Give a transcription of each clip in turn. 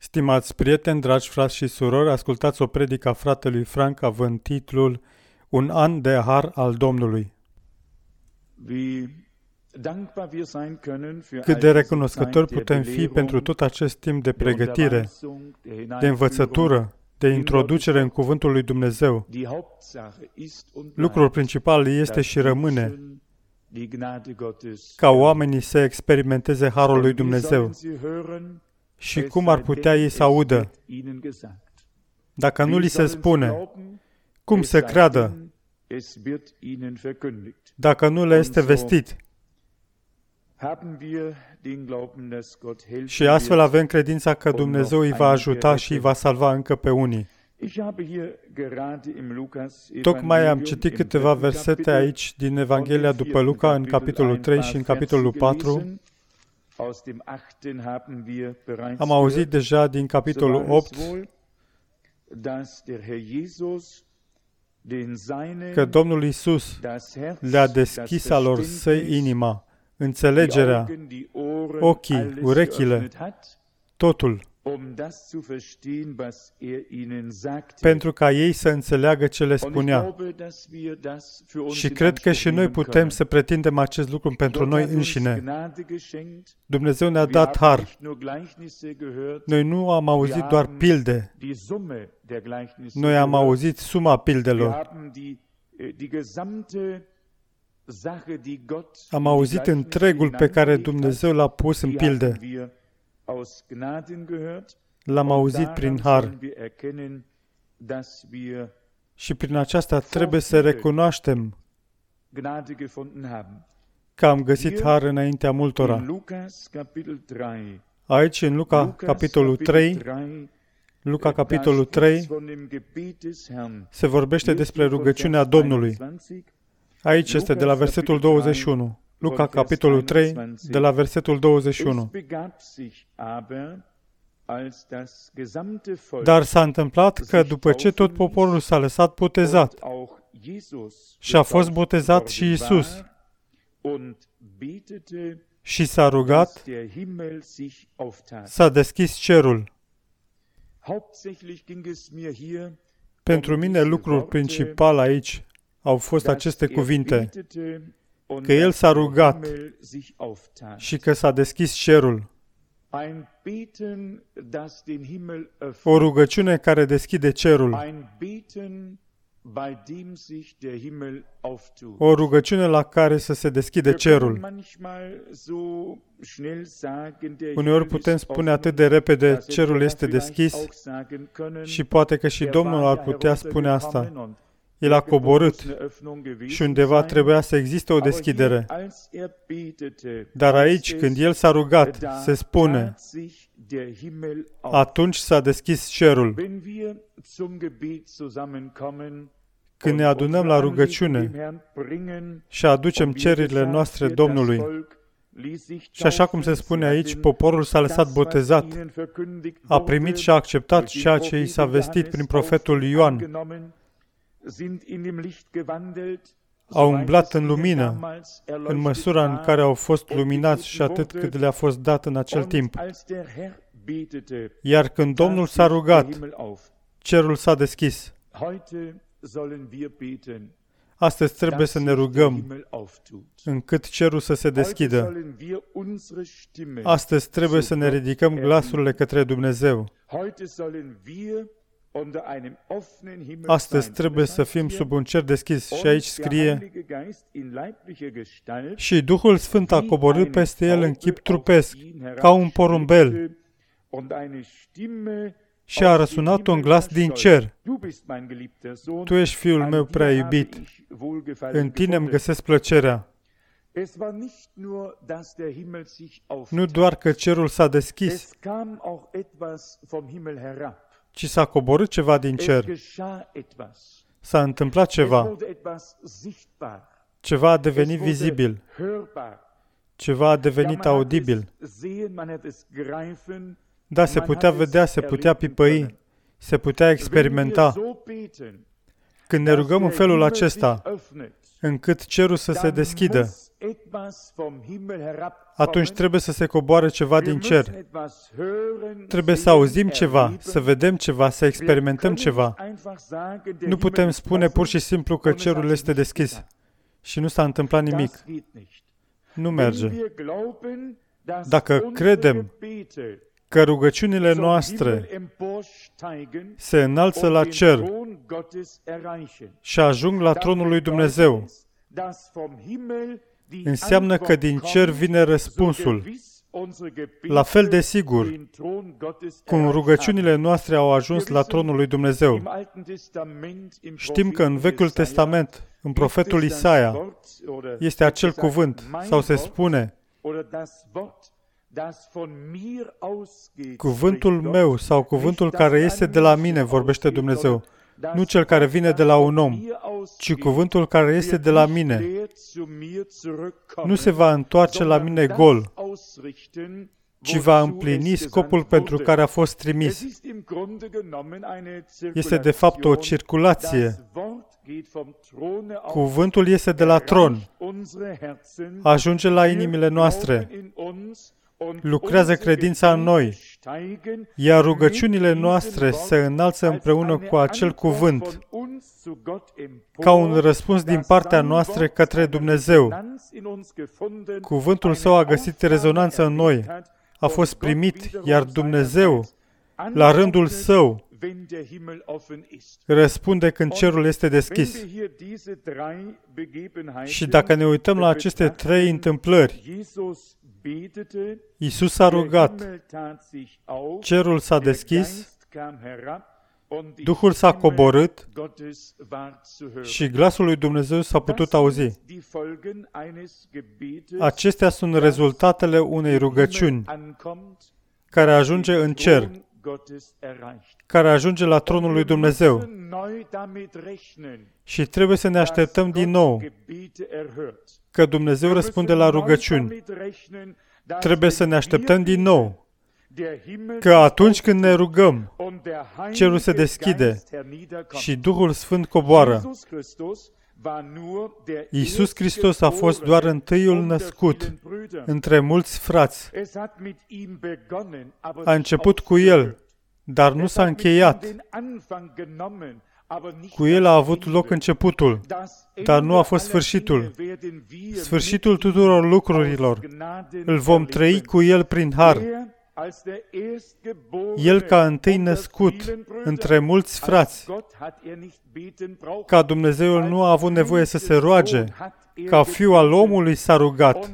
Stimați prieteni, dragi frați și surori, ascultați o predică a fratelui Frank având titlul Un an de har al Domnului. Cât de recunoscători putem fi pentru tot acest timp de pregătire, de învățătură, de introducere în Cuvântul lui Dumnezeu. Lucrul principal este și rămâne ca oamenii să experimenteze harul lui Dumnezeu. Și cum ar putea ei să audă? Dacă nu li se spune, cum să creadă? Dacă nu le este vestit. Și astfel avem credința că Dumnezeu îi va ajuta și îi va salva încă pe unii. Tocmai am citit câteva versete aici din Evanghelia după Luca, în capitolul 3 și în capitolul 4. Am auzit deja din capitolul 8 că Domnul Iisus le-a deschis alor săi inima, înțelegerea, ochii, urechile, totul, pentru ca ei să înțeleagă ce le spunea. Și cred că și noi putem să pretindem acest lucru pentru noi înșine. Dumnezeu ne-a dat har. Noi nu am auzit doar pilde. Noi am auzit suma pildelor. Am auzit întregul pe care Dumnezeu l-a pus în pilde. L-am auzit prin har. Și prin aceasta trebuie să recunoaștem că am găsit har înaintea multora. Aici, în Luca, capitolul 3, se vorbește despre rugăciunea Domnului. Aici este de la versetul 21. Luca, capitolul 3, de la versetul 21. Dar s-a întâmplat că după ce tot poporul s-a lăsat botezat și a fost botezat și Iisus și s-a rugat, s-a deschis cerul. Pentru mine lucrul principal aici au fost aceste cuvinte, că El s-a rugat și că s-a deschis cerul. O rugăciune care deschide cerul. O rugăciune la care să se deschide cerul. Uneori putem spune atât de repede, cerul este deschis și poate că și Domnul ar putea spune asta. El a coborât și undeva trebuia să existe o deschidere. Dar aici, când El s-a rugat, se spune, atunci s-a deschis cerul. Când ne adunăm la rugăciune și aducem cererile noastre Domnului, și așa cum se spune aici, poporul s-a lăsat botezat, a primit și a acceptat ceea ce i s-a vestit prin profetul Ioan, au umblat în lumină, în măsura în care au fost luminați și atât cât le-a fost dat în acel timp. Iar când Domnul s-a rugat, cerul s-a deschis. Astăzi trebuie să ne rugăm încât cerul să se deschidă. Astăzi trebuie să ne ridicăm glasurile către Dumnezeu. Astăzi trebuie să fim sub un cer deschis și aici scrie și Duhul Sfânt a coborât peste el în chip trupesc, ca un porumbel, și a răsunat un glas din cer. Tu ești Fiul meu prea iubit, în tine îmi găsesc plăcerea. Nu doar că cerul s-a deschis, ci s-a coborât ceva din cer. S-a întâmplat ceva. Ceva a devenit vizibil. Ceva a devenit audibil. Da, se putea vedea, se putea pipăi, se putea experimenta. Când ne rugăm în felul acesta, încât cerul să se deschidă, atunci trebuie să se coboare ceva din cer. Trebuie să auzim ceva, să vedem ceva, să experimentăm ceva. Nu putem spune pur și simplu că cerul este deschis și nu s-a întâmplat nimic. Nu merge. Dacă credem că rugăciunile noastre se înalță la cer și ajung la tronul lui Dumnezeu, înseamnă că din cer vine răspunsul. La fel de sigur cum rugăciunile noastre au ajuns la tronul lui Dumnezeu. Știm că în Vechiul Testament, în profetul Isaia, este acel cuvânt, sau se spune, cuvântul meu sau cuvântul care este de la mine, vorbește Dumnezeu. Nu cel care vine de la un om, ci cuvântul care este de la mine. Nu se va întoarce la mine gol, ci va împlini scopul pentru care a fost trimis. Este de fapt o circulație. Cuvântul este de la tron, ajunge la inimile noastre, lucrează credința în noi, iar rugăciunile noastre se înalță împreună cu acel cuvânt, ca un răspuns din partea noastră către Dumnezeu. Cuvântul Său a găsit rezonanță în noi, a fost primit, iar Dumnezeu, la rândul Său, răspunde când cerul este deschis. Și dacă ne uităm la aceste trei întâmplări, Iisus a rugat, cerul s-a deschis, Duhul s-a coborât și glasul lui Dumnezeu s-a putut auzi. Acestea sunt rezultatele unei rugăciuni care ajunge în cer, care ajunge la tronul lui Dumnezeu. Și trebuie să ne așteptăm din nou că Dumnezeu răspunde la rugăciuni. Trebuie să ne așteptăm din nou că atunci când ne rugăm, cerul se deschide și Duhul Sfânt coboară. Iisus Hristos a fost doar întâiul născut între mulți frați. A început cu El, dar nu s-a încheiat. Cu El a avut loc începutul, dar nu a fost sfârșitul. Sfârșitul tuturor lucrurilor îl vom trăi cu El prin har. El ca întâi născut între mulți frați, ca Dumnezeu nu a avut nevoie să se roage, ca Fiul al omului s-a rugat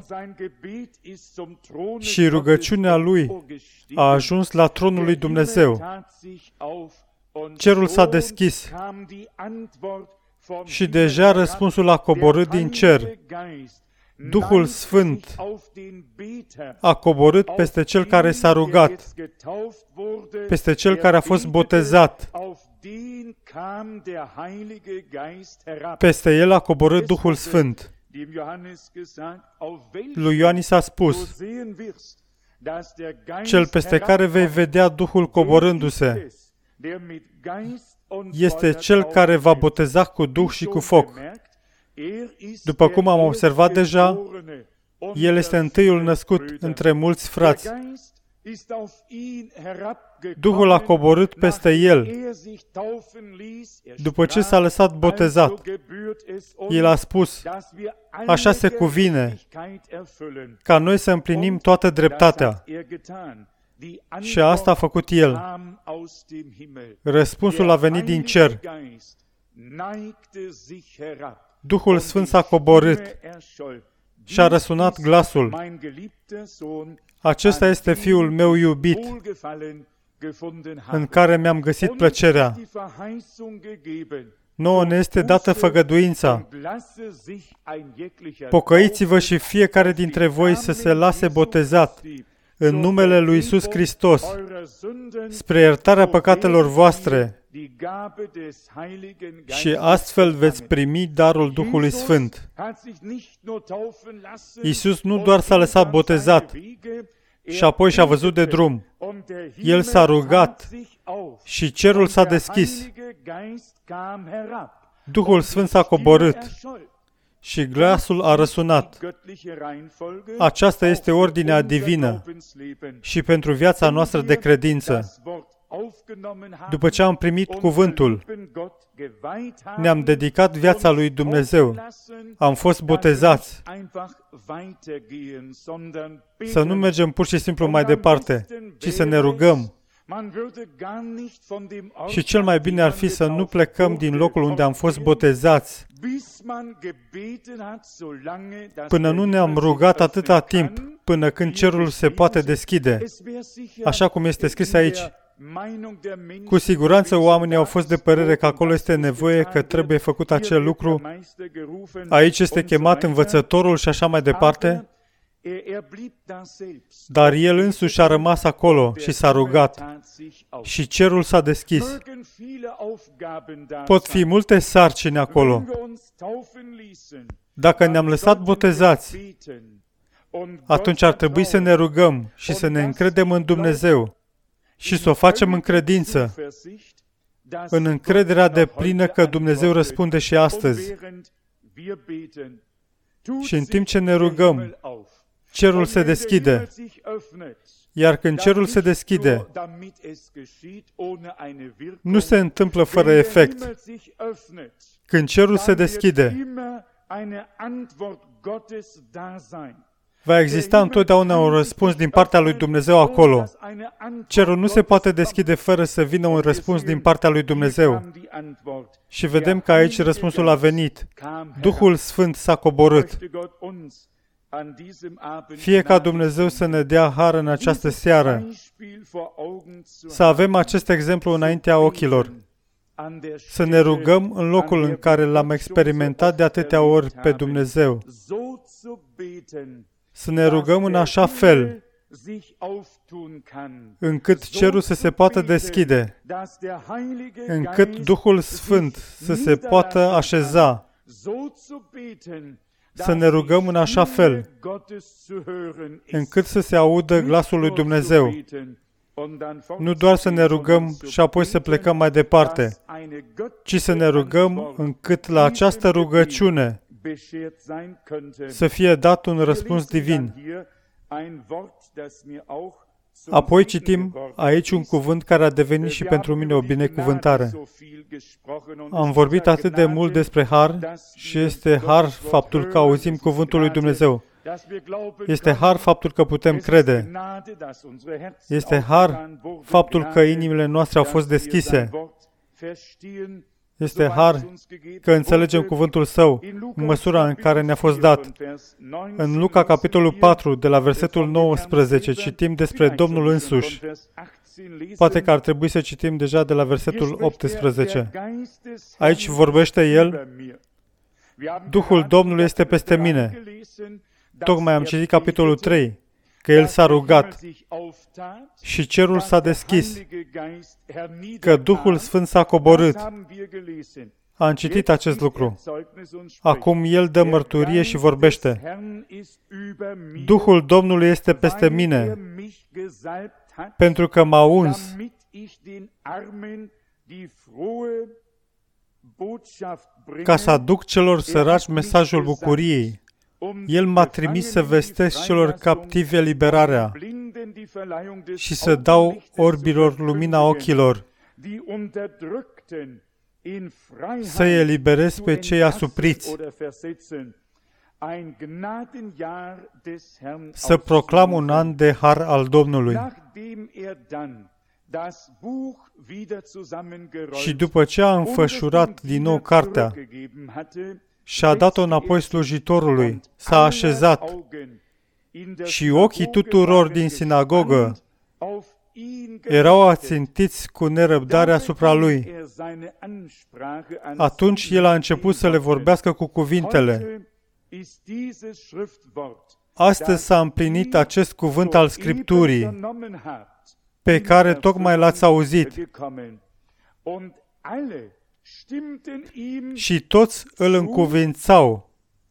și rugăciunea Lui a ajuns la tronul lui Dumnezeu. Cerul s-a deschis și deja răspunsul a coborât din cer. Duhul Sfânt a coborât peste cel care s-a rugat, peste cel care a fost botezat. Peste el a coborât Duhul Sfânt. Lui Ioan i s-a spus, cel peste care vei vedea Duhul coborându-se este cel care va boteza cu Duh și cu foc. După cum am observat deja, El este întâiul născut între mulți frați. Duhul a coborât peste El. După ce s-a lăsat botezat, El a spus, așa se cuvine, ca noi să împlinim toată dreptatea. Și asta a făcut El. Răspunsul a venit din cer. Duhul Sfânt s-a coborât și a răsunat glasul. Acesta este Fiul meu iubit, în care mi-am găsit plăcerea. Nouă ne este dată făgăduința. Pocăiți-vă și fiecare dintre voi să se lase botezat în numele lui Iisus Hristos, spre iertarea păcatelor voastre, și astfel veți primi darul Duhului Sfânt. Iisus nu doar s-a lăsat botezat și apoi și-a văzut de drum. El s-a rugat și cerul s-a deschis. Duhul Sfânt s-a coborât și glasul a răsunat. Aceasta este ordinea divină și pentru viața noastră de credință. După ce am primit cuvântul, ne-am dedicat viața lui Dumnezeu. Am fost botezați. Să nu mergem pur și simplu mai departe, ci să ne rugăm. Și cel mai bine ar fi să nu plecăm din locul unde am fost botezați până nu ne-am rugat atâta timp, până când cerul se poate deschide. Așa cum este scris aici. Cu siguranță oamenii au fost de părere că acolo este nevoie, că trebuie făcut acel lucru. Aici este chemat învățătorul și așa mai departe. Dar el însuși a rămas acolo și s-a rugat. Și cerul s-a deschis. Pot fi multe sarcini acolo. Dacă ne-am lăsat botezați, atunci ar trebui să ne rugăm și să ne încredem în Dumnezeu și să o facem în credință, în încrederea deplină că Dumnezeu răspunde și astăzi. Și în timp ce ne rugăm, cerul se deschide. Iar când cerul se deschide, nu se întâmplă fără efect. Când cerul se deschide, va exista întotdeauna un răspuns din partea lui Dumnezeu acolo. Cerul nu se poate deschide fără să vină un răspuns din partea lui Dumnezeu. Și vedem că aici răspunsul a venit. Duhul Sfânt s-a coborât. Fie ca Dumnezeu să ne dea har în această seară, să avem acest exemplu înaintea ochilor, să ne rugăm în locul în care l-am experimentat de atâtea ori pe Dumnezeu, să ne rugăm în așa fel încât cerul să se poată deschide, încât Duhul Sfânt să se poată așeza, să ne rugăm în așa fel încât să se audă glasul lui Dumnezeu. Nu doar să ne rugăm și apoi să plecăm mai departe, ci să ne rugăm încât la această rugăciune să fie dat un răspuns divin. Apoi citim aici un cuvânt care a devenit și pentru mine o binecuvântare. Am vorbit atât de mult despre har și este har faptul că auzim cuvântul lui Dumnezeu. Este har faptul că putem crede. Este har faptul că inimile noastre au fost deschise. Este har că înțelegem cuvântul Său în măsura în care ne-a fost dat. În Luca, capitolul 4, de la versetul 19, citim despre Domnul însuși. Poate că ar trebui să citim deja de la versetul 18. Aici vorbește El, Duhul Domnului este peste mine. Tocmai am citit capitolul 3, că El s-a rugat și cerul s-a deschis, că Duhul Sfânt s-a coborât. Am citit acest lucru. Acum El dă mărturie și vorbește. Duhul Domnului este peste mine, pentru că m-a uns ca să aduc celor săraci mesajul bucuriei. El m-a trimis să vestesc celor captivi eliberarea și să dau orbilor lumina ochilor, să-i eliberez pe cei asupriți, să proclam un an de har al Domnului. Și după ce a înfășurat din nou cartea și a dat-o înapoi slujitorului, s-a așezat și ochii tuturor din sinagogă erau ațintiți cu nerăbdare asupra lui. Atunci el a început să le vorbească cu cuvintele. Astăzi s-a împlinit acest cuvânt al Scripturii, pe care tocmai l-ați auzit. Și toți îl încuvințau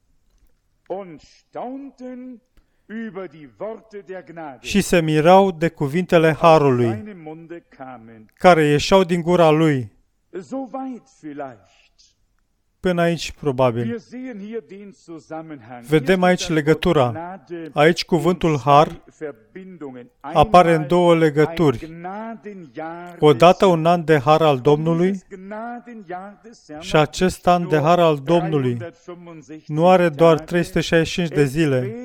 și se mirau de cuvintele harului care ieșeau din gura lui. Până aici, probabil. Vedem aici legătura. Aici cuvântul har apare în două legături. Odată un an de har al Domnului și acest an de har al Domnului nu are doar 365 de zile,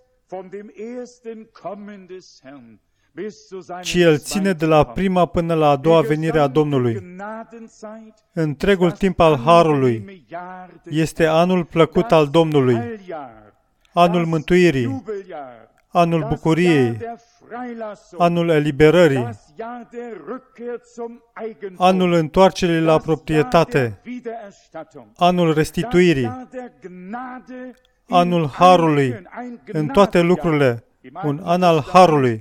ci el ține de la prima până la a doua venire a Domnului. Întregul timp al harului este anul plăcut al Domnului, anul mântuirii, anul bucuriei, anul eliberării, anul întoarcerii la proprietate, anul restituirii, anul harului, în toate lucrurile, un an al harului.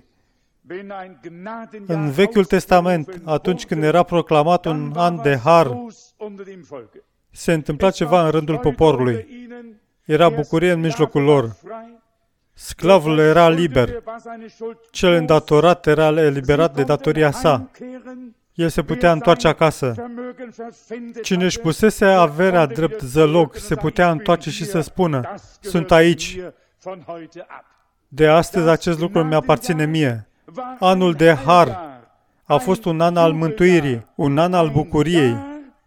În Vechiul Testament, atunci când era proclamat un an de har, se întâmpla ceva în rândul poporului. Era bucurie în mijlocul lor. Sclavul era liber. Cel îndatorat era eliberat de datoria sa. El se putea întoarce acasă. Cine își pusese averea drept zălog, se putea întoarce și să spună, sunt aici. De astăzi acest lucru mi-aparține mie. Anul de har a fost un an al mântuirii, un an al bucuriei,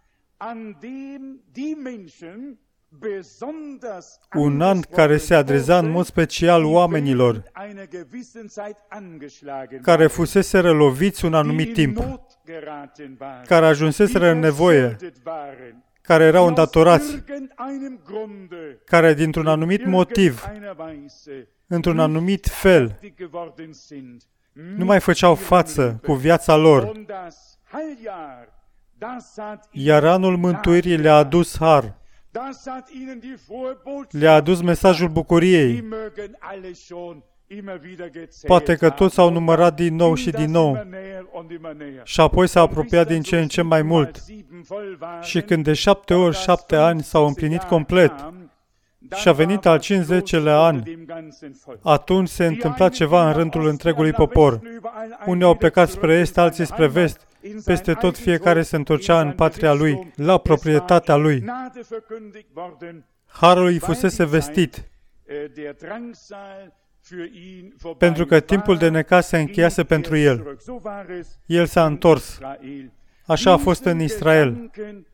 un an care se adresa în mod special oamenilor care fuseseră loviți un anumit timp, care ajunseseră în nevoie, care erau îndatorați, care dintr-un anumit motiv, într-un anumit fel, nu mai făceau față cu viața lor. Iar anul mântuirii le-a adus har. Le-a adus mesajul bucuriei. Poate că toți s-au numărat din nou și din nou. Și apoi s-a apropiat din ce în ce mai mult. Și când de 7 ori 7 ani s-au împlinit complet, și a venit al 50-lea an, atunci se întâmpla ceva în rândul întregului popor. Unii au plecat spre est, alții spre vest. Peste tot fiecare se întorcea în patria lui, la proprietatea lui. Harul îi fusese vestit, pentru că timpul de necaz se încheiase pentru el. El s-a întors. Așa a fost în Israel.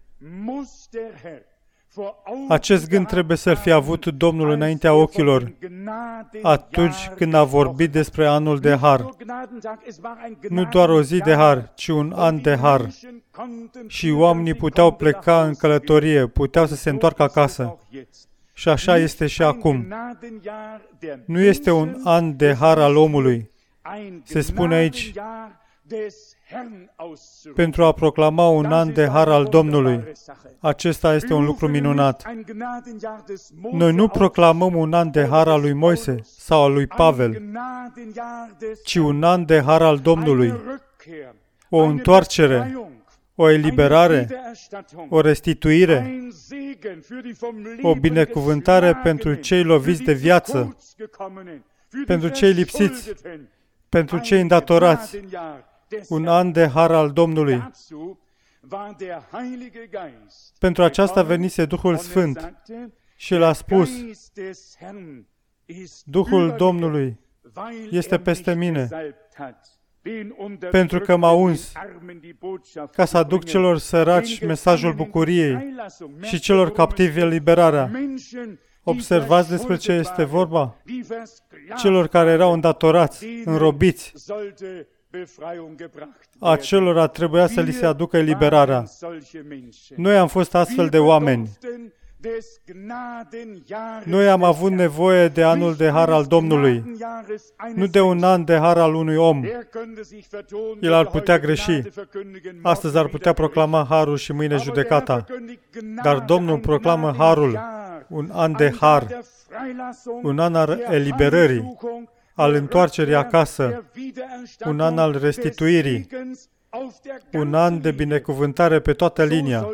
Acest gând trebuie să-l fie avut Domnul înaintea ochilor atunci când a vorbit despre anul de har. Nu doar o zi de har, ci un an de har. Și oamenii puteau pleca în călătorie, puteau să se întoarcă acasă. Și așa este și acum. Nu este un an de har al omului. Se spune aici, pentru a proclama un an de har al Domnului. Acesta este un lucru minunat. Noi nu proclamăm un an de har al lui Moise sau al lui Pavel, ci un an de har al Domnului. O întoarcere, o eliberare, o restituire, o binecuvântare pentru cei loviți de viață, pentru cei lipsiți, pentru cei îndatorați, un an de har al Domnului. Pentru aceasta venise Duhul Sfânt și l-a spus, Duhul Domnului este peste mine, pentru că m-a uns ca să aduc celor săraci mesajul bucuriei și celor captivi eliberarea. Observați despre ce este vorba? Celor care erau îndatorați, înrobiți, acelora trebuia să li se aducă eliberarea. Noi am fost astfel de oameni. Noi am avut nevoie de anul de har al Domnului, nu de un an de har al unui om. El ar putea greși. Astăzi ar putea proclama harul și mâine judecata. Dar Domnul proclamă harul, un an de har, un an al eliberării, al întoarcerii acasă, un an al restituirii, un an de binecuvântare pe toată linia.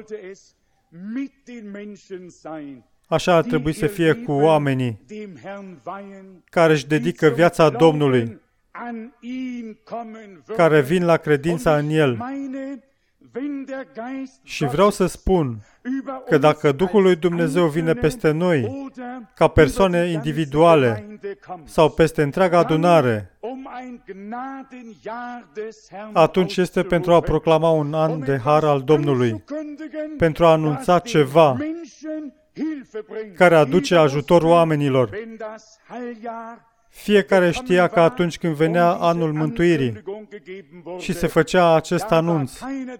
Așa ar trebui să fie cu oamenii care își dedică viața Domnului, care vin la credința în El. Și vreau să spun că dacă Duhul lui Dumnezeu vine peste noi, ca persoane individuale sau peste întreaga adunare, atunci este pentru a proclama un an de har al Domnului, pentru a anunța ceva care aduce ajutor oamenilor. Fiecare știa că atunci când venea anul mântuirii și se făcea acest anunț,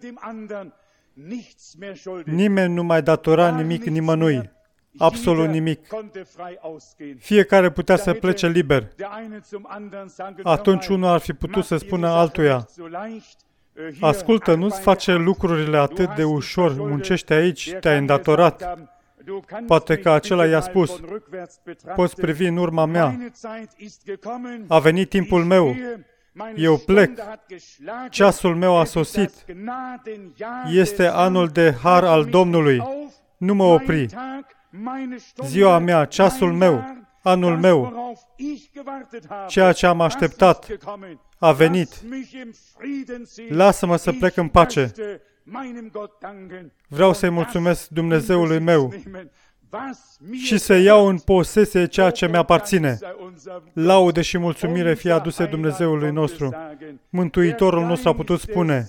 nimeni nu mai datora nimic nimănui, absolut nimic. Fiecare putea să plece liber. Atunci unul ar fi putut să spună altuia: ascultă, nu-ți face lucrurile atât de ușor, muncește aici, te-ai îndatorat. Poate că acela i-a spus: poți privi în urma mea, a venit timpul meu, eu plec, ceasul meu a sosit, este anul de har al Domnului, nu mă opri, ziua mea, ceasul meu, anul meu, ceea ce am așteptat a venit, lasă-mă să plec în pace. Vreau să-i mulțumesc Dumnezeului meu și să iau în posesie ceea ce mi-aparține. Laude și mulțumire fie aduse Dumnezeului nostru. Mântuitorul nostru a putut spune: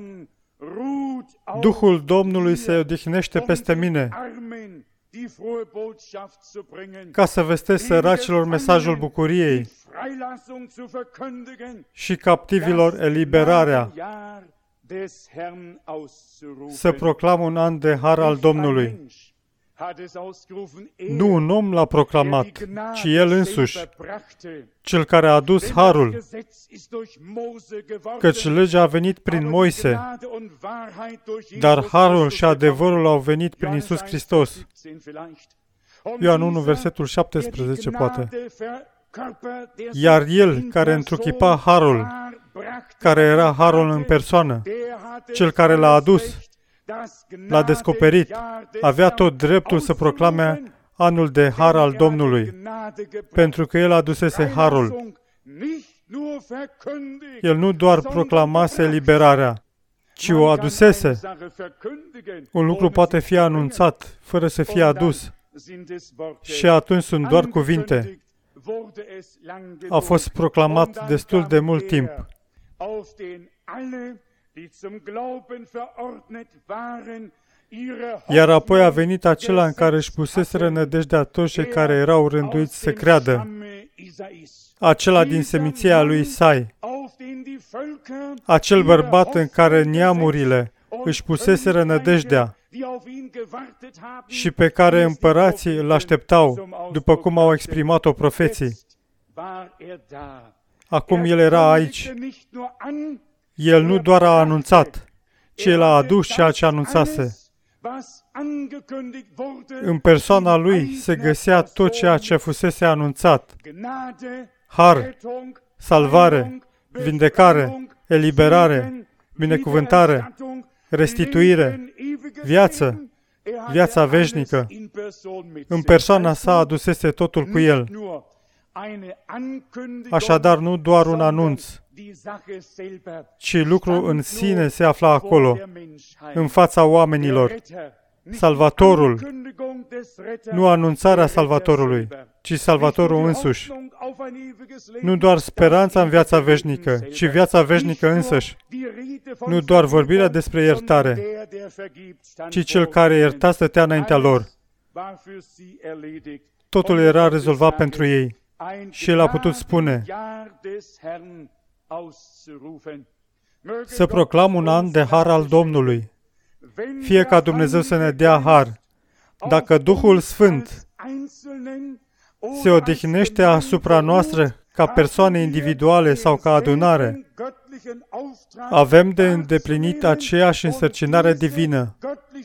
Duhul Domnului se odihnește peste mine ca să vestesc săracilor mesajul bucuriei și captivilor eliberarea, să proclam un an de har al Domnului. Nu un om l-a proclamat, ci El însuși, Cel care a adus harul, căci legea a venit prin Moise, dar harul și adevărul au venit prin Iisus Hristos. Ioan 1, versetul 17, poate. Iar El, care întruchipa harul, care era harul în persoană, Cel care l-a adus, l-a descoperit, avea tot dreptul să proclame anul de har al Domnului, pentru că El adusese harul. El nu doar proclamase eliberarea, ci o adusese. Un lucru poate fi anunțat fără să fie adus și atunci sunt doar cuvinte. A fost proclamat destul de mult timp. Iar apoi a venit acela în care își puseseră nădejdea toți cei care erau rânduiți să creadă, acela din seminția lui Isai, acel bărbat în care neamurile își puseseră nădejdea și pe care împărații îl așteptau, după cum au exprimat-o profeții. Acum El era aici. El nu doar a anunțat, ci El a adus ceea ce anunțase. În persoana Lui se găsea tot ceea ce fusese anunțat: har, salvare, vindecare, eliberare, binecuvântare, restituire, viață, viața veșnică. În persoana sa adusese totul cu El. Așadar, nu doar un anunț, ci lucrul în sine se afla acolo, în fața oamenilor. Salvatorul, nu anunțarea Salvatorului, ci Salvatorul însuși. Nu doar speranța în viața veșnică, ci viața veșnică însăși. Nu doar vorbirea despre iertare, ci Cel care ierta stătea înaintea lor. Totul era rezolvat pentru ei. Și El a putut spune: să proclam un an de har al Domnului. Fie ca Dumnezeu să ne dea har. Dacă Duhul Sfânt se odihnește asupra noastră ca persoane individuale sau ca adunare, avem de îndeplinit aceeași însărcinare divină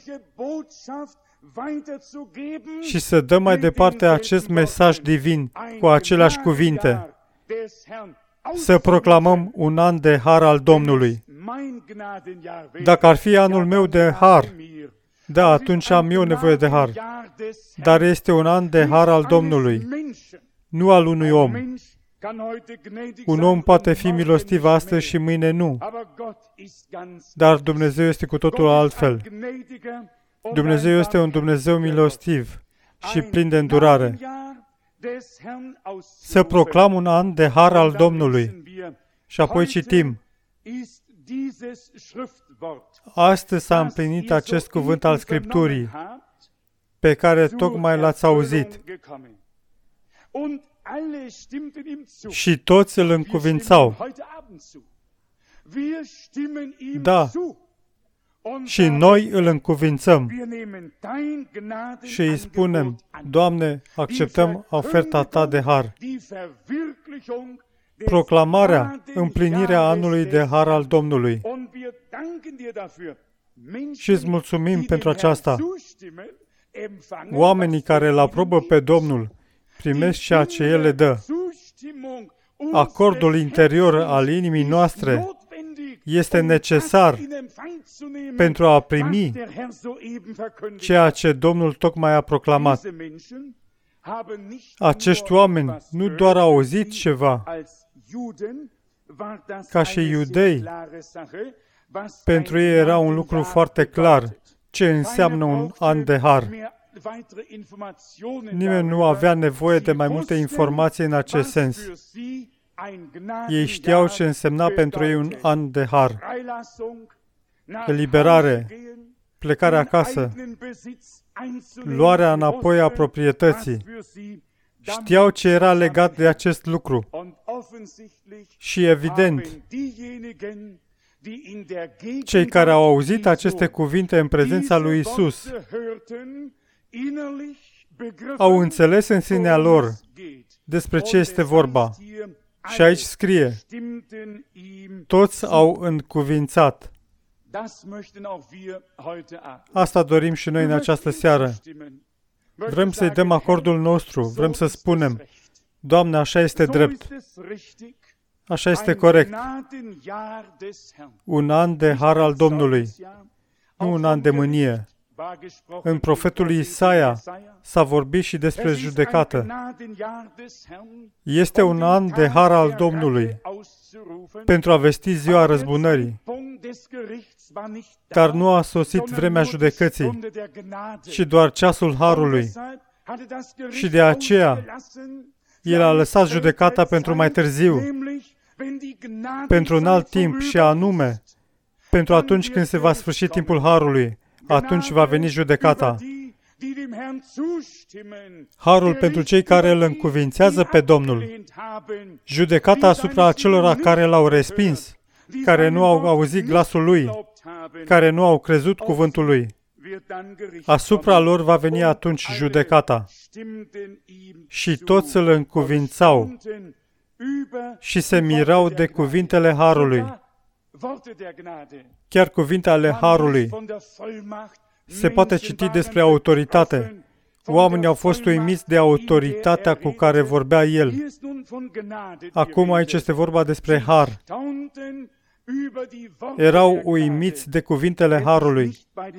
și să dăm mai departe acest mesaj divin cu aceleași cuvinte. Să proclamăm un an de har al Domnului. Dacă ar fi anul meu de har, da, atunci am eu nevoie de har. Dar este un an de har al Domnului, nu al unui om, Un om poate fi milostiv astăzi și mâine nu, dar Dumnezeu este cu totul altfel. Dumnezeu este un Dumnezeu milostiv și plin de îndurare. Să proclam un an de har al Domnului. Și apoi citim: astăzi s-a împlinit acest cuvânt al Scripturii, pe care tocmai l-ați auzit. Și toți îl încuvințau. Da, și noi îl încuvințăm și îi spunem: Doamne, acceptăm oferta Ta de har. Proclamarea, împlinirea anului de har al Domnului. Și îți mulțumim pentru aceasta. Oamenii care îl aprobă pe Domnul primesc ceea ce El le dă. Acordul interior al inimii noastre este necesar pentru a primi ceea ce Domnul tocmai a proclamat. Acești oameni nu doar au auzit ceva, ca și iudei, pentru ei era un lucru foarte clar ce înseamnă un an de har. Nimeni nu avea nevoie de mai multe informații în acest sens. Ei știau ce însemna pentru ei un an de har. Eliberare, plecarea acasă, luarea înapoi a proprietății. Știau ce era legat de acest lucru. Și evident, cei care au auzit aceste cuvinte în prezența lui Isus au înțeles în sinea lor despre ce este vorba. Și aici scrie: toți au încuvințat. Asta dorim și noi în această seară. Vrem să-i dăm acordul nostru, vrem să spunem: Doamne, așa este drept, așa este corect. Un an de har al Domnului, nu un an de mânie. În profetul Isaia s-a vorbit și despre judecată. Este un an de har al Domnului pentru a vesti ziua răzbunării. Dar nu a sosit vremea judecății, ci doar ceasul harului. Și de aceea El a lăsat judecata pentru mai târziu, pentru un alt timp, și anume pentru atunci când se va sfârși timpul harului. Atunci va veni judecata. Harul pentru cei care îl încuvințează pe Domnul. Judecata asupra acelora care l-au respins, care nu au auzit glasul Lui, care nu au crezut cuvântul Lui. Asupra lor va veni atunci judecata. Și toți îl încuvințau și se mirau de cuvintele harului. Chiar cuvinte ale harului. Se poate citi despre autoritate. Oamenii au fost uimiți de autoritatea cu care vorbea El. Acum aici este vorba despre har. Erau uimiți de cuvintele harului.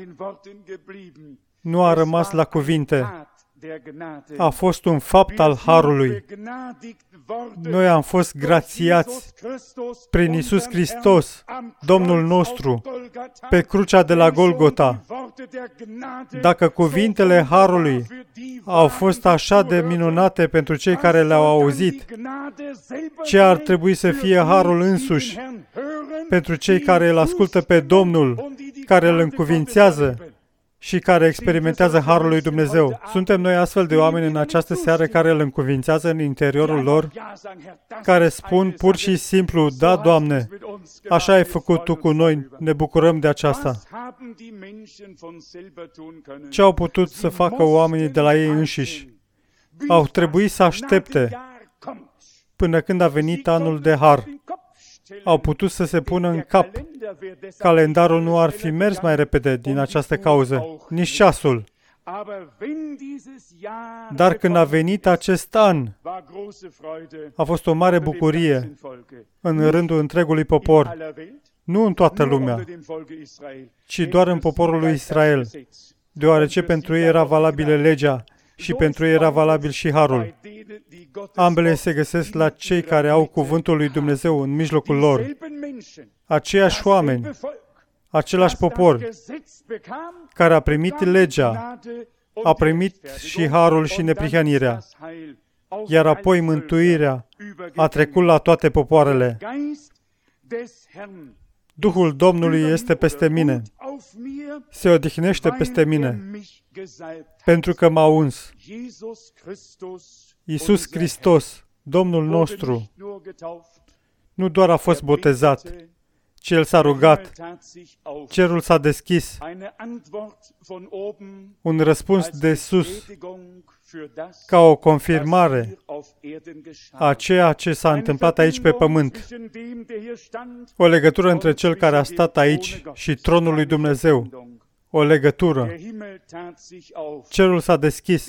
Nu a rămas la cuvinte. A fost un fapt al harului. Noi am fost grațiați prin Iisus Hristos, Domnul nostru, pe crucea de la Golgota. Dacă cuvintele harului au fost așa de minunate pentru cei care le-au auzit, ce ar trebui să fie harul însuși pentru cei care îl ascultă pe Domnul, care îl încuvințează și care experimentează harul lui Dumnezeu? Suntem noi astfel de oameni în această seară care îl încuvințează în interiorul lor, care spun pur și simplu: da, Doamne, așa ai făcut Tu cu noi, ne bucurăm de aceasta. Ce au putut să facă oamenii de la ei înșiși? Au trebuit să aștepte până când a venit anul de har. Au putut să se pună în cap. Calendarul nu ar fi mers mai repede din această cauză, nici ceasul. Dar când a venit acest an, a fost o mare bucurie în rândul întregului popor, nu în toată lumea, ci doar în poporul lui Israel, deoarece pentru ei era valabilă legea și pentru ei era valabil și harul. Ambele se găsesc la cei care au cuvântul lui Dumnezeu în mijlocul lor. Aceiași oameni, același popor, care a primit legea, a primit și harul și neprihănirea, iar apoi mântuirea a trecut la toate popoarele. Duhul Domnului este peste mine, se odihnește peste mine, pentru că m-a uns. Iisus Hristos, Domnul nostru, nu doar a fost botezat, ci El s-a rugat, cerul s-a deschis, un răspuns de sus, ca o confirmare a ceea ce s-a întâmplat aici pe pământ. O legătură între Cel care a stat aici și tronul lui Dumnezeu. O legătură. Cerul s-a deschis.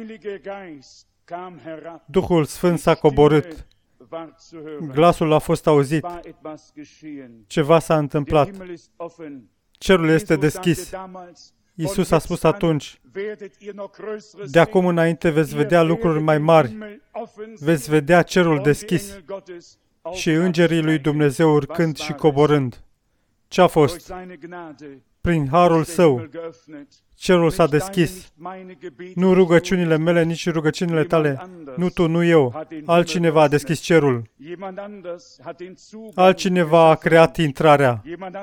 Duhul Sfânt s-a coborât. Glasul a fost auzit. Ceva s-a întâmplat. Cerul este deschis. Iisus a spus atunci, de acum înainte veți vedea lucruri mai mari, veți vedea cerul deschis și îngerii lui Dumnezeu urcând și coborând. Ce-a fost? Prin harul Său, cerul s-a deschis. Nu rugăciunile mele, nici rugăciunile tale, nu tu, nu eu. Altcineva a deschis cerul. Altcineva a creat intrarea.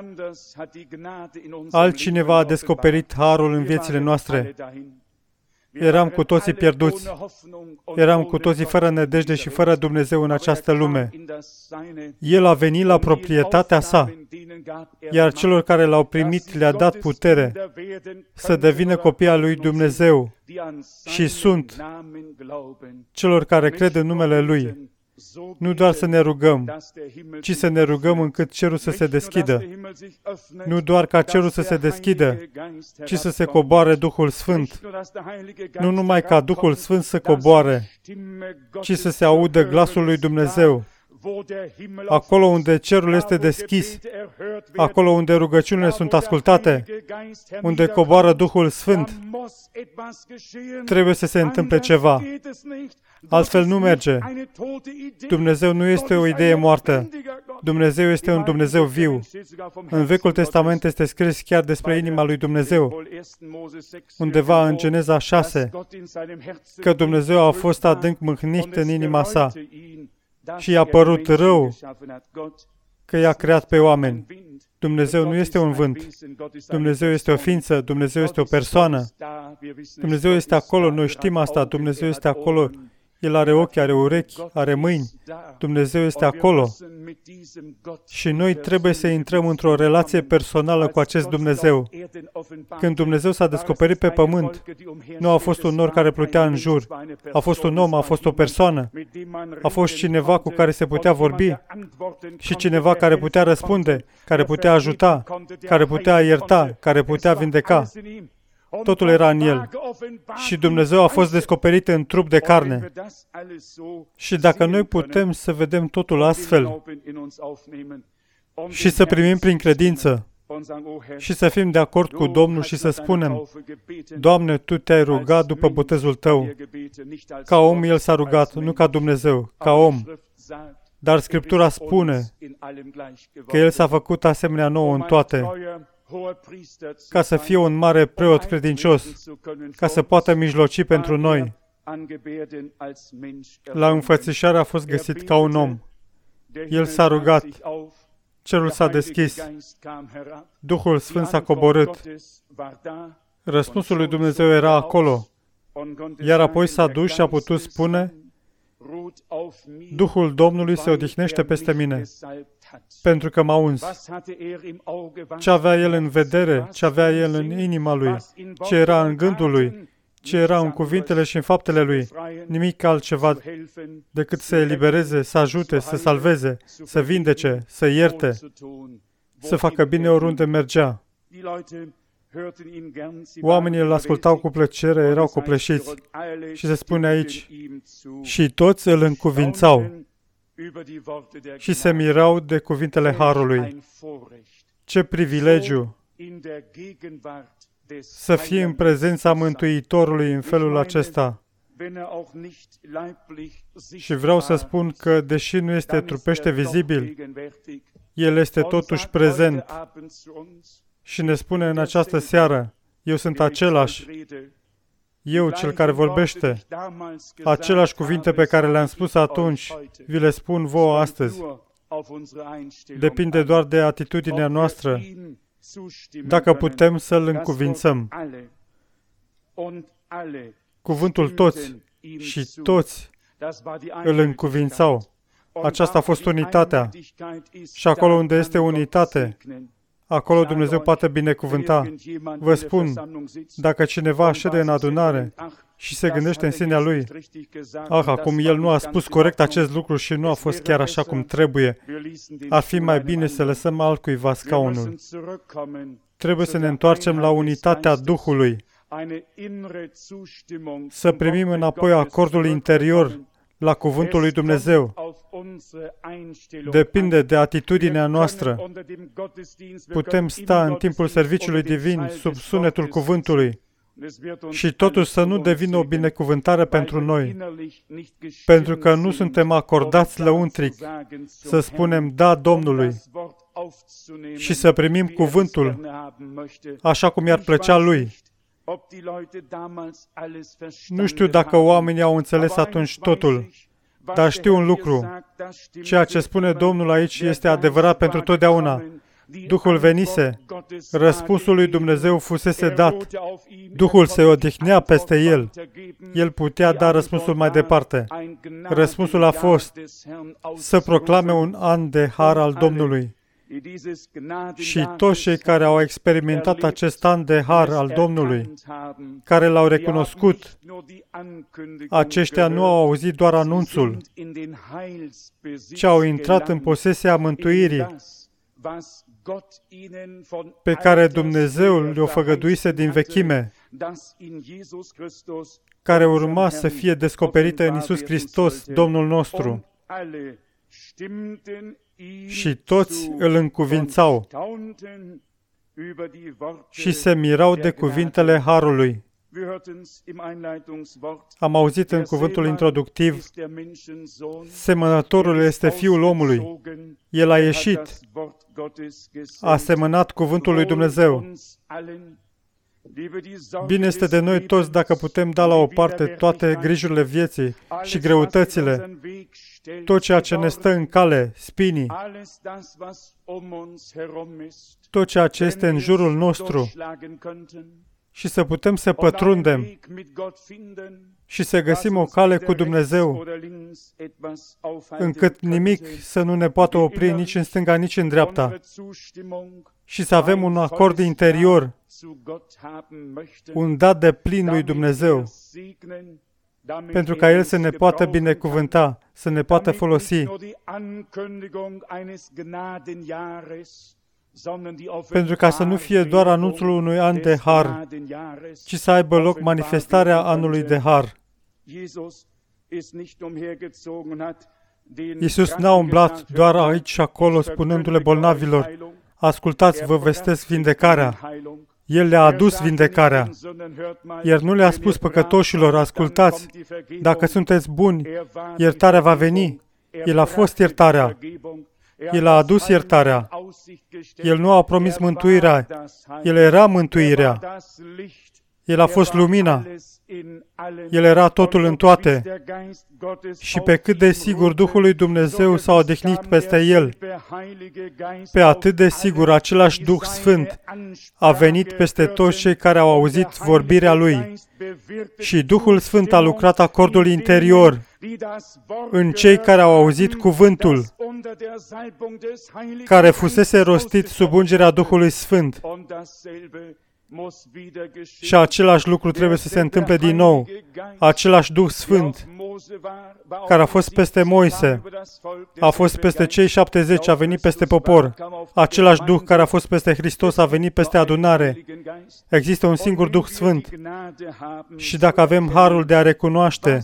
Altcineva a descoperit harul în viețile noastre. Eram cu toții pierduți. Eram cu toții fără nădejde și fără Dumnezeu în această lume. El a venit la proprietatea sa, iar celor care l-au primit le-a dat putere să devină copii al lui Dumnezeu și sunt celor care cred în numele Lui. Nu doar să ne rugăm, ci să ne rugăm încât cerul să se deschidă. Nu doar ca cerul să se deschidă, ci să se coboare Duhul Sfânt. Nu numai ca Duhul Sfânt să coboare, ci să se audă glasul lui Dumnezeu. Acolo unde cerul este deschis, acolo unde rugăciunile sunt ascultate, unde coboară Duhul Sfânt, trebuie să se întâmple ceva. Altfel nu merge. Dumnezeu nu este o idee moartă. Dumnezeu este un Dumnezeu viu. În Vechiul Testament este scris chiar despre inima lui Dumnezeu, undeva în Geneza 6, că Dumnezeu a fost adânc mâhnit în inima sa și i-a părut rău că i-a creat pe oameni. Dumnezeu nu este un vânt. Dumnezeu este o ființă. Dumnezeu este o persoană. Dumnezeu este acolo. Noi știm asta. Dumnezeu este acolo. El are ochi, are urechi, are mâini. Dumnezeu este acolo. Și noi trebuie să intrăm într-o relație personală cu acest Dumnezeu. Când Dumnezeu s-a descoperit pe pământ, nu a fost un nor care plutea în jur. A fost un om, a fost o persoană. A fost cineva cu care se putea vorbi și cineva care putea răspunde, care putea ajuta, care putea ierta, care putea vindeca. Totul era în El. Și Dumnezeu a fost descoperit în trup de carne. Și dacă noi putem să vedem totul astfel și să primim prin credință și să fim de acord cu Domnul și să spunem, Doamne, Tu te-ai rugat după botezul Tău. Ca om El s-a rugat, nu ca Dumnezeu, ca om. Dar Scriptura spune că El s-a făcut asemenea nouă în toate, ca să fie un mare preot credincios, ca să poată mijloci pentru noi. La înfățișare a fost găsit ca un om. El s-a rugat, cerul s-a deschis, Duhul Sfânt s-a coborât. Răspunsul lui Dumnezeu era acolo, iar apoi s-a dus și a putut spune, Duhul Domnului se odihnește peste mine, pentru că m-a uns. Ce avea El în vedere, ce avea El în inima Lui, ce era în gândul Lui, ce era în cuvintele și în faptele Lui, nimic altceva decât să elibereze, să ajute, să salveze, să vindece, să ierte, să facă bine oriunde mergea. Oamenii îl ascultau cu plăcere, erau copleșiți. Și se spune aici, și toți îl încuvințau și se mirau de cuvintele Harului. Ce privilegiu să fie în prezența Mântuitorului în felul acesta. Și vreau să spun că, deși nu este trupește vizibil, El este totuși prezent și ne spune în această seară, eu sunt același, eu cel care vorbește, aceleași cuvinte pe care le-am spus atunci, vi le spun vouă astăzi. Depinde doar de atitudinea noastră, dacă putem să-L încuvințăm. Cuvântul toți și toți îl încuvințau. Aceasta a fost unitatea. Și acolo unde este unitate, acolo Dumnezeu poate binecuvânta. Vă spun, dacă cineva șede în adunare și se gândește în sinea lui, acum el nu a spus corect acest lucru și nu a fost chiar așa cum trebuie, ar fi mai bine să lăsăm altcuiva scaunul. Trebuie să ne întoarcem la unitatea Duhului, să primim înapoi acordul interior la Cuvântul lui Dumnezeu. Depinde de atitudinea noastră. Putem sta în timpul serviciului divin sub sunetul Cuvântului și totuși să nu devină o binecuvântare pentru noi, pentru că nu suntem acordați lăuntric să spunem da Domnului și să primim cuvântul așa cum i-ar plăcea Lui. Nu știu dacă oamenii au înțeles atunci totul, dar știu un lucru. Ceea ce spune Domnul aici este adevărat pentru totdeauna. Duhul venise, răspunsul lui Dumnezeu fusese dat, Duhul se odihnea peste el. El putea da răspunsul mai departe. Răspunsul a fost să proclame un an de har al Domnului. Și toți cei care au experimentat acest an de har al Domnului, care l-au recunoscut, aceștia nu au auzit doar anunțul, ci au intrat în posesia mântuirii pe care Dumnezeu le-o făgăduise din vechime, care urma să fie descoperită în Iisus Hristos, Domnul nostru. Și toți îl încuvințau și se mirau de cuvintele harului. Am auzit în cuvântul introductiv, semănătorul este Fiul omului. El a ieșit, a semănat cuvântul lui Dumnezeu. Bine este de noi toți dacă putem da la o parte toate grijurile vieții și greutățile, tot ceea ce ne stă în cale, spinii, tot ceea ce este în jurul nostru, și să putem să pătrundem și să găsim o cale cu Dumnezeu, încât nimic să nu ne poată opri nici în stânga, nici în dreapta, și să avem un acord interior, un dat de plin lui Dumnezeu, pentru ca El să ne poată binecuvânta, să ne poată folosi, pentru ca să nu fie doar anunțul unui an de har, ci să aibă loc manifestarea anului de har. Iisus n-a umblat doar aici și acolo spunându-le bolnavilor, ascultați, vă vestesc vindecarea. El le-a adus vindecarea. Iar nu le-a spus păcătoșilor, ascultați, dacă sunteți buni, iertarea va veni. El a fost iertarea. El a adus iertarea. El nu a promis mântuirea. El era mântuirea. El a fost lumina. El era totul în toate. Și pe cât de sigur Duhul lui Dumnezeu s-a odihnit peste El, pe atât de sigur același Duh Sfânt a venit peste toți cei care au auzit vorbirea Lui. Și Duhul Sfânt a lucrat acordul interior în cei care au auzit cuvântul, care fusese rostit sub ungerea Duhului Sfânt. Și același lucru trebuie să se întâmple din nou. Același Duh Sfânt care a fost peste Moise, a fost peste cei 70, a venit peste popor. Același Duh care a fost peste Hristos a venit peste adunare. Există un singur Duh Sfânt. Și dacă avem harul de a recunoaște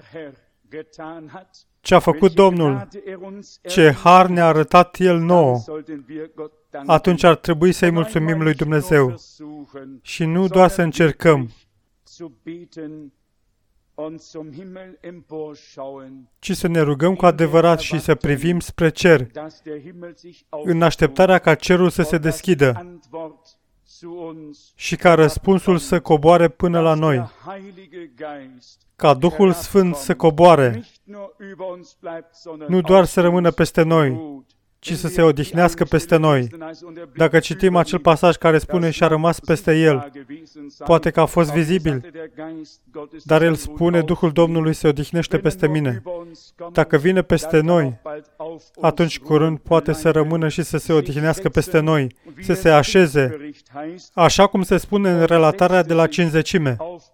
ce a făcut Domnul, ce har ne-a arătat El nouă, atunci ar trebui să-i mulțumim lui Dumnezeu. și nu doar să încercăm, ci să ne rugăm cu adevărat și să privim spre cer, în așteptarea ca cerul să se deschidă și ca răspunsul să coboare până la noi, ca Duhul Sfânt să coboare, nu doar să rămână peste noi, ci să se odihnească peste noi. Dacă citim acel pasaj care spune și a rămas peste el, poate că a fost vizibil, dar el spune, Duhul Domnului se odihnește peste mine. Dacă vine peste noi, atunci curând poate să rămână și să se odihnească peste noi, să se așeze, așa cum se spune în relatarea de la Cincizecime,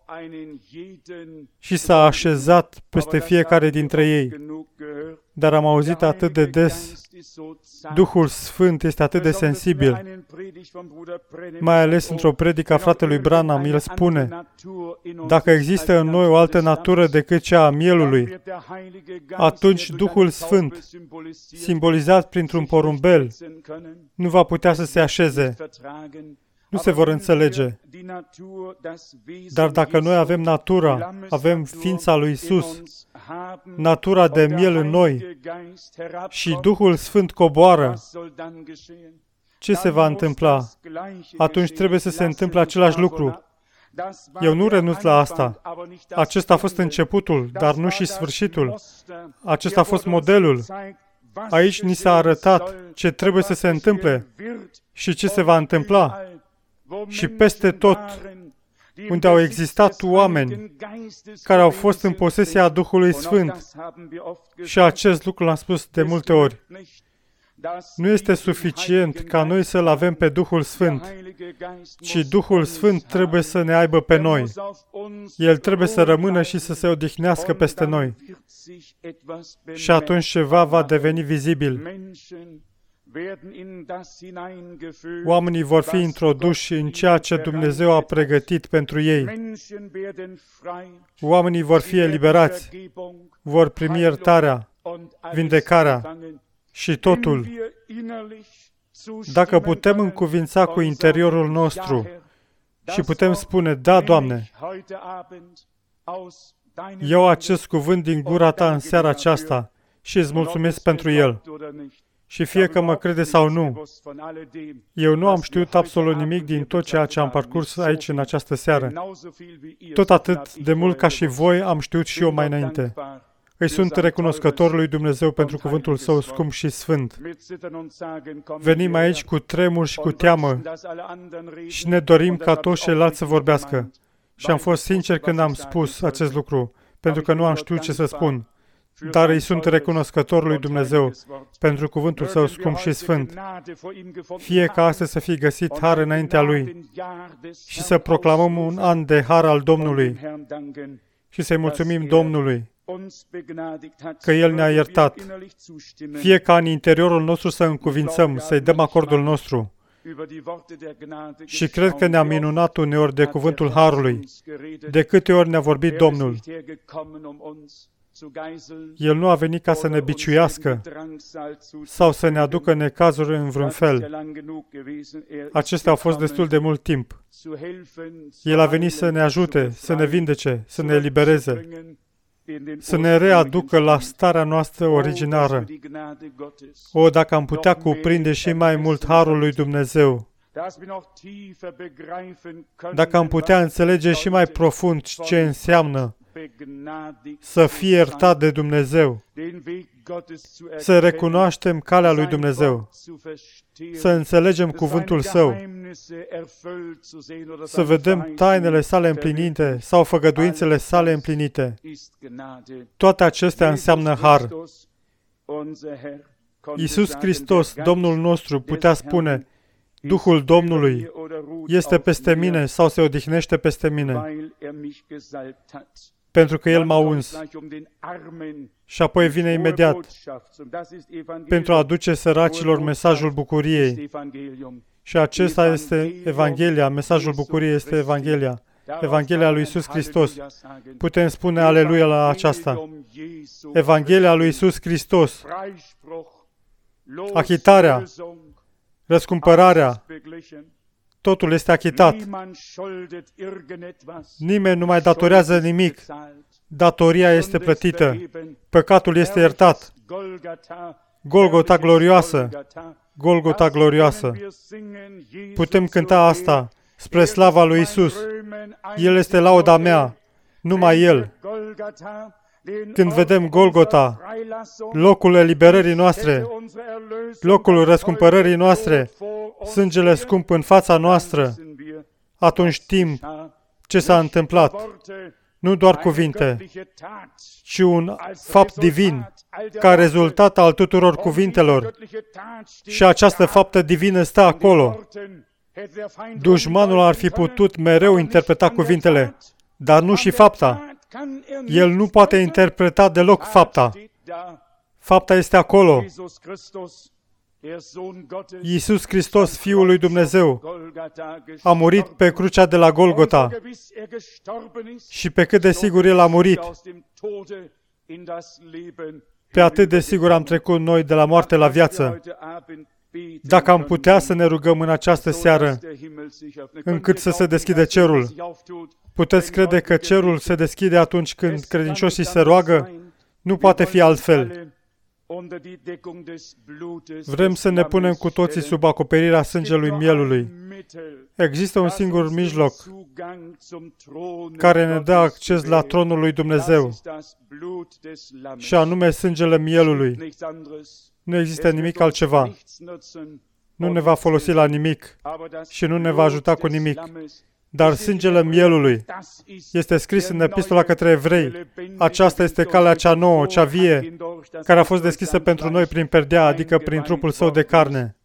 și s-a așezat peste fiecare dintre ei. Dar am auzit atât de des, Duhul Sfânt este atât de sensibil. Mai ales într-o predică a fratelui Branham, el spune, dacă există în noi o altă natură decât cea a mielului, atunci Duhul Sfânt, simbolizat printr-un porumbel, nu va putea să se așeze. Nu se vor înțelege. Dar dacă noi avem natura, avem ființa lui Isus, natura de miel în noi și Duhul Sfânt coboară, ce se va întâmpla? Atunci trebuie să se întâmple același lucru. Eu nu renunț la asta. Acesta a fost începutul, dar nu și sfârșitul. Acesta a fost modelul. Aici ni s-a arătat ce trebuie să se întâmple și ce se va întâmpla. Și peste tot, unde au existat oameni care au fost în posesia Duhului Sfânt, și acest lucru l-am spus de multe ori, nu este suficient ca noi să-L avem pe Duhul Sfânt, ci Duhul Sfânt trebuie să ne aibă pe noi. El trebuie să rămână și să se odihnească peste noi. Și atunci ceva va deveni vizibil. Oamenii vor fi introduși în ceea ce Dumnezeu a pregătit pentru ei. Oamenii vor fi eliberați, vor primi iertarea, vindecarea și totul. Dacă putem încuvința cu interiorul nostru și putem spune, da, Doamne, iau acest cuvânt din gura Ta în seara aceasta și îți mulțumesc pentru el. Și fie că mă crede sau nu, eu nu am știut absolut nimic din tot ceea ce am parcurs aici în această seară. Tot atât de mult ca și voi am știut și eu mai înainte. Îi sunt recunoscător lui Dumnezeu pentru cuvântul Său scump și sfânt. Venim aici cu tremur și cu teamă și ne dorim ca toți ceilalți să vorbească. Și am fost sincer când am spus acest lucru, pentru că nu am știut ce să spun. Dar îi sunt recunoscător lui Dumnezeu pentru cuvântul Său scump și sfânt. Fie ca astăzi să fie găsit har înaintea Lui și să proclamăm un an de har al Domnului și să-i mulțumim Domnului că El ne-a iertat. Fie ca în interiorul nostru să încuvințăm, să-i dăm acordul nostru. Și cred că ne-am minunat uneori de cuvântul harului. De câte ori ne-a vorbit Domnul. El nu a venit ca să ne biciuiască sau să ne aducă necazuri în vreun fel. Acestea au fost destul de mult timp. El a venit să ne ajute, să ne vindece, să ne elibereze, să ne readucă la starea noastră originară. O, dacă am putea cuprinde și mai mult harul lui Dumnezeu, dacă am putea înțelege și mai profund ce înseamnă să fie iertat de Dumnezeu, să recunoaștem calea lui Dumnezeu, să înțelegem cuvântul Său, să vedem tainele Sale împlinite sau făgăduințele Sale împlinite. Toate acestea înseamnă har. Iisus Hristos, Domnul nostru, putea spune, Duhul Domnului este peste mine sau se odihnește peste mine, pentru că El m-a uns. Și apoi vine imediat pentru a aduce săracilor mesajul bucuriei. Și acesta este Evanghelia, mesajul bucuriei este Evanghelia. Evanghelia lui Iisus Hristos. Putem spune aleluia la aceasta. Evanghelia lui Iisus Hristos. Achitarea, răscumpărarea, Totul este achitat. Nimeni nu mai datorează nimic. Datoria este plătită. Păcatul este iertat. Golgota glorioasă. Golgota glorioasă. Putem cânta asta spre slava lui Isus. El este lauda mea, numai El. Când vedem Golgota, locul eliberării noastre, locul răscumpărării noastre, sângele scump în fața noastră, atunci știm ce s-a întâmplat. Nu doar cuvinte, ci un fapt divin, ca rezultat al tuturor cuvintelor. Și această faptă divină stă acolo. Dușmanul ar fi putut mereu interpreta cuvintele, dar nu și fapta. El nu poate interpreta deloc fapta. Fapta este acolo. Iisus Hristos, Fiul lui Dumnezeu, a murit pe crucea de la Golgota. Și pe cât de sigur El a murit, pe atât de sigur am trecut noi de la moarte la viață. Dacă am putea să ne rugăm în această seară, încât să se deschide cerul, puteți crede că cerul se deschide atunci când credincioșii se roagă? Nu poate fi altfel. Vrem să ne punem cu toții sub acoperirea sângelui mielului. Există un singur mijloc care ne dă acces la tronul lui Dumnezeu, și anume sângele mielului. Nu există nimic altceva. Nu ne va folosi la nimic și nu ne va ajuta cu nimic. Dar sângele mielului este scris în epistola către evrei. Aceasta este calea cea nouă, cea vie, care a fost deschisă pentru noi prin perdea, adică prin trupul său de carne.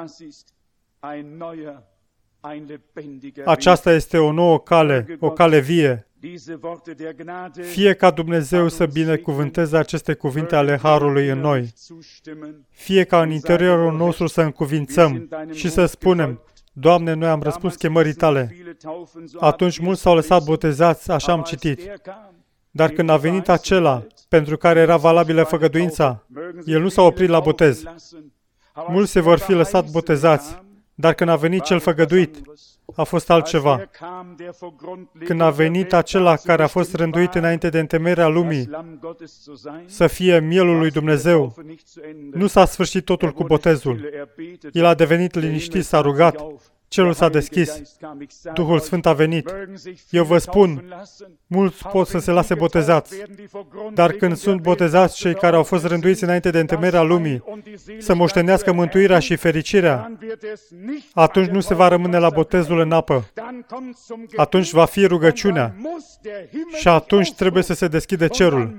Aceasta este o nouă cale, o cale vie. Fie ca Dumnezeu să binecuvânteze aceste cuvinte ale Harului în noi. Fie ca în interiorul nostru să încuvințăm și să spunem, Doamne, noi am răspuns chemării Tale. Atunci mulți s-au lăsat botezați, așa am citit. Dar când a venit acela pentru care era valabilă făgăduința, el nu s-a oprit la botez. Mulți se vor fi lăsat botezați, dar când a venit cel făgăduit, a fost altceva. Când a venit acela care a fost rânduit înainte de întemeierea lumii să fie mielul lui Dumnezeu, nu s-a sfârșit totul cu botezul. El a devenit liniștit, s-a rugat, cerul s-a deschis, Duhul Sfânt a venit. Eu vă spun, mulți pot să se lase botezați, dar când sunt botezați cei care au fost rânduiți înainte de întemeierea lumii să moștenească mântuirea și fericirea, atunci nu se va rămâne la botezul în apă. Atunci va fi rugăciunea și atunci trebuie să se deschide cerul.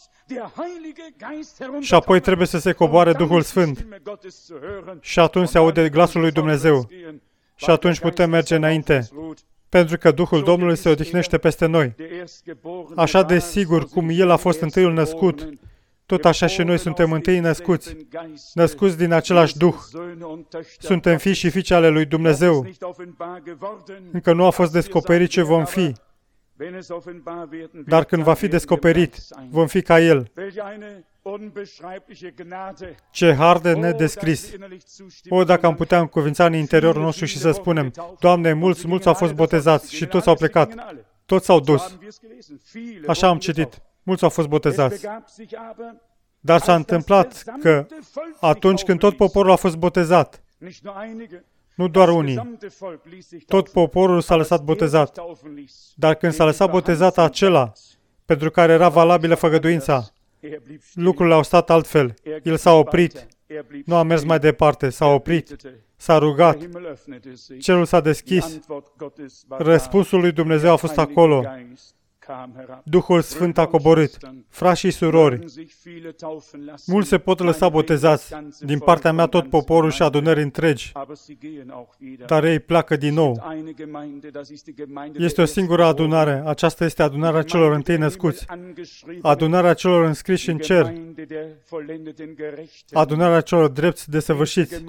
Și apoi trebuie să se coboare Duhul Sfânt. Și atunci se aude glasul lui Dumnezeu. Și atunci putem merge înainte, pentru că Duhul Domnului se odihnește peste noi. Așa de sigur cum El a fost întâiul născut, tot așa și noi suntem întâi născuți, născuți din același Duh. Suntem fii și fiice ale lui Dumnezeu. Încă nu a fost descoperit ce vom fi, dar când va fi descoperit, vom fi ca El. Ce har de nedescris! O, dacă am putea încuvința în interiorul nostru și să spunem, Doamne, mulți au fost botezați și toți au plecat. Toți s-au dus. Așa am citit. Mulți au fost botezați. Dar s-a întâmplat că atunci când tot poporul a fost botezat, nu doar unii, tot poporul s-a lăsat botezat. Dar când s-a lăsat botezat acela pentru care era valabilă făgăduința, lucrurile au stat altfel. El s-a oprit, nu a mers mai departe, s-a oprit, s-a rugat, cerul s-a deschis, răspunsul lui Dumnezeu a fost acolo. Duhul Sfânt a coborât. Frați și surori, mulți se pot lăsa botezați, din partea mea tot poporul și adunări întregi, dar ei pleacă din nou. Este o singură adunare, aceasta este adunarea celor întâi născuți, adunarea celor înscriși în cer, adunarea celor drepți desăvârșiți.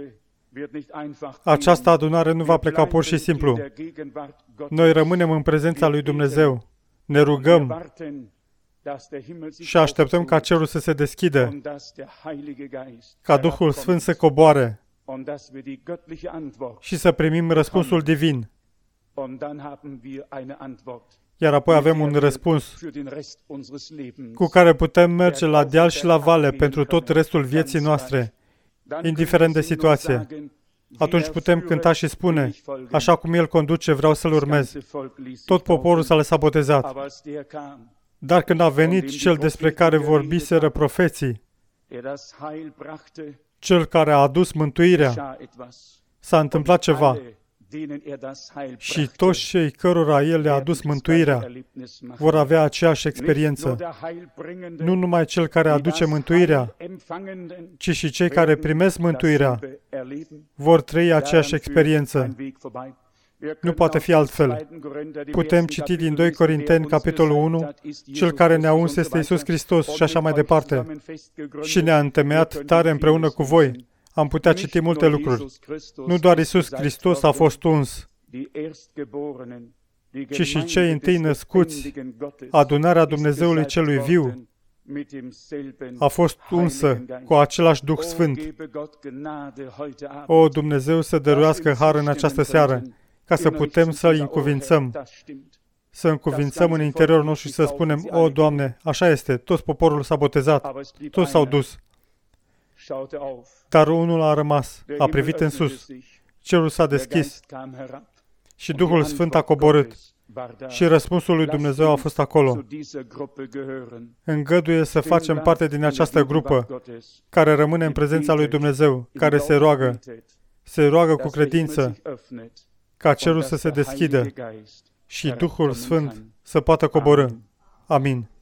Această adunare nu va pleca pur și simplu. Noi rămânem în prezența lui Dumnezeu. Ne rugăm și așteptăm ca cerul să se deschidă, ca Duhul Sfânt să coboare și să primim răspunsul divin. Iar apoi avem un răspuns cu care putem merge la deal și la vale pentru tot restul vieții noastre, indiferent de situație. Atunci putem cânta și spune, așa cum El conduce, vreau să-L urmez. Tot poporul s-a lăsat botezat. Dar când a venit Cel despre care vorbiseră profeții, Cel care a adus mântuirea, s-a întâmplat ceva. Și toți cei cărora El le-a adus mântuirea vor avea aceeași experiență. Nu numai Cel care aduce mântuirea, ci și cei care primesc mântuirea vor trăi aceeași experiență. Nu poate fi altfel. Putem citi din 2 Corinteni, capitolul 1, Cel care ne-a uns este Iisus Hristos și așa mai departe. Și ne-a întemeiat tare împreună cu voi. Am putea citi multe lucruri. Nu doar Iisus Hristos a fost uns, ci și cei întâi născuți, adunarea Dumnezeului celui viu, a fost unsă cu același Duh Sfânt. O, Dumnezeu să dăruiască har în această seară, ca să putem să-L încuvințăm, să încuvințăm în interiorul nostru și să spunem, o, Doamne, așa este, toți poporul s-a botezat, toți s-au dus. Dar unul a rămas, a privit în sus, cerul s-a deschis și Duhul Sfânt a coborât și răspunsul lui Dumnezeu a fost acolo. Îngăduie să facem parte din această grupă care rămâne în prezența lui Dumnezeu, care se roagă cu credință ca cerul să se deschidă și Duhul Sfânt să poată coborî. Amin.